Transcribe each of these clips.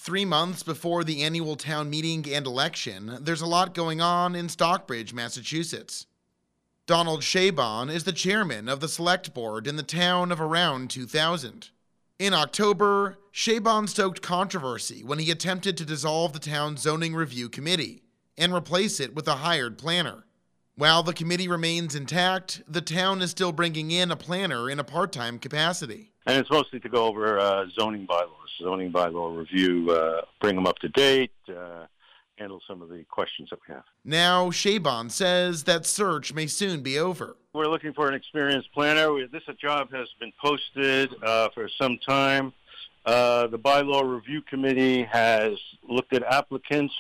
3 months before the annual town meeting and election, there's a lot going on in Stockbridge, Massachusetts. Donald Shaban is the chairman of the select board in the town of around 2000. In October, Shaban stoked controversy when he attempted to dissolve the town's zoning review committee and replace it with a hired planner. While the committee remains intact, the town is still bringing in a planner in a part-time capacity. And it's mostly to go over zoning bylaw review, bring them up to date, handle some of the questions that we have. Now, Shaban says that search may soon be over. We're looking for an experienced planner. This job has been posted for some time. The bylaw review committee has looked at applicants,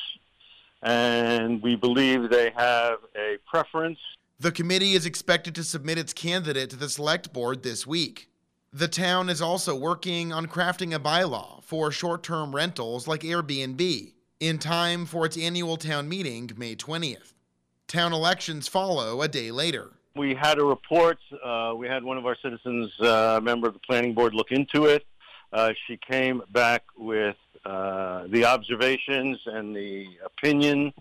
and we believe they have a preference. The committee is expected to submit its candidate to the select board this week. The town is also working on crafting a bylaw for short-term rentals like Airbnb in time for its annual town meeting May 20th. Town elections follow a day later. We had a report. We had one of our citizens, a member of the planning board, look into it. She came back with the observations and the opinions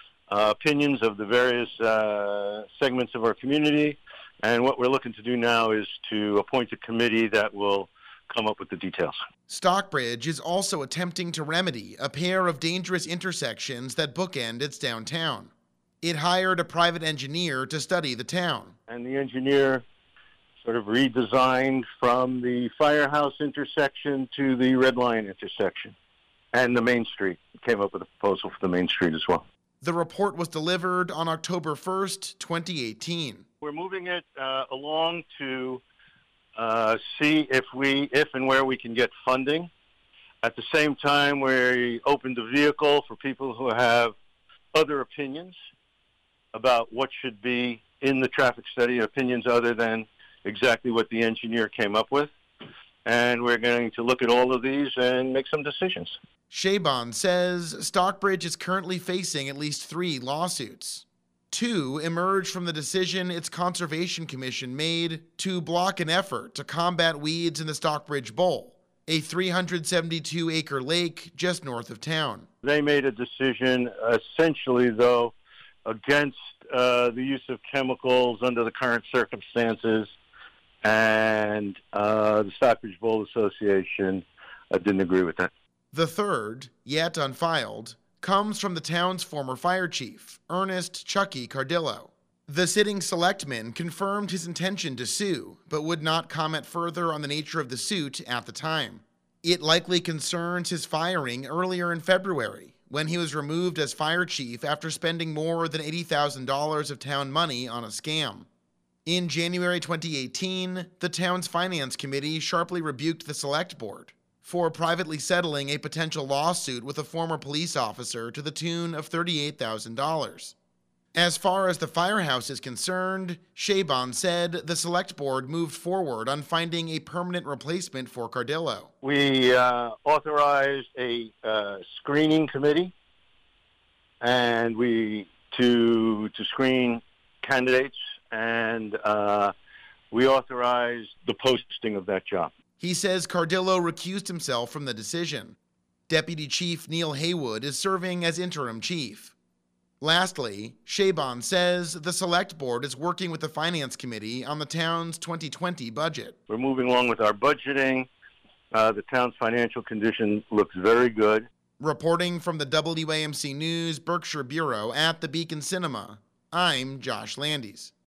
of the various segments of our community. And what we're looking to do now is to appoint a committee that will come up with the details. Stockbridge is also attempting to remedy a pair of dangerous intersections that bookend its downtown. It hired a private engineer to study the town. And the engineer sort of redesigned from the Firehouse intersection to the Red Lion intersection and the Main Street. Came up with a proposal for the Main Street as well. The report was delivered on October 1st, 2018. We're moving it along to see if and where we can get funding. At the same time, we opened the vehicle for people who have other opinions about what should be in the traffic study, opinions other than exactly what the engineer came up with. And we're going to look at all of these and make some decisions. Shaban says Stockbridge is currently facing at least 3 lawsuits. 2 emerged from the decision its Conservation Commission made to block an effort to combat weeds in the Stockbridge Bowl, a 372-acre lake just north of town. They made a decision, essentially, though, against the use of chemicals under the current circumstances, and the Stockbridge Bowl Association didn't agree with that. The third, yet unfiled, comes from the town's former fire chief, Ernest Chucky Cardillo. The sitting selectman confirmed his intention to sue, but would not comment further on the nature of the suit at the time. It likely concerns his firing earlier in February, when he was removed as fire chief after spending more than $80,000 of town money on a scam. In January 2018, the town's finance committee sharply rebuked the select board for privately settling a potential lawsuit with a former police officer to the tune of $38,000. As far as the firehouse is concerned, Shaban said the select board moved forward on finding a permanent replacement for Cardillo. We authorized a screening committee, and to screen candidates, and we authorized the posting of that job. He says Cardillo recused himself from the decision. Deputy Chief Neil Haywood is serving as interim chief. Lastly, Shaban says the select board is working with the finance committee on the town's 2020 budget. We're moving along with our budgeting. The town's financial condition looks very good. Reporting from the WAMC News Berkshire Bureau at the Beacon Cinema, I'm Josh Landis.